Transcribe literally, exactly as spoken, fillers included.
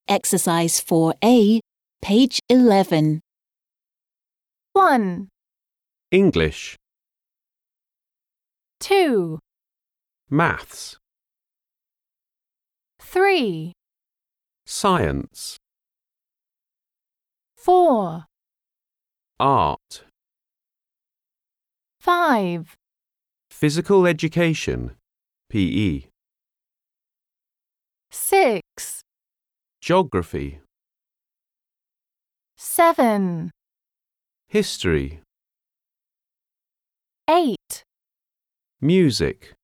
Exercise four A, page eleven. one, English, two, maths, three, science, four, art, five, physical education, P E, six, geography, seven, history, eight, music.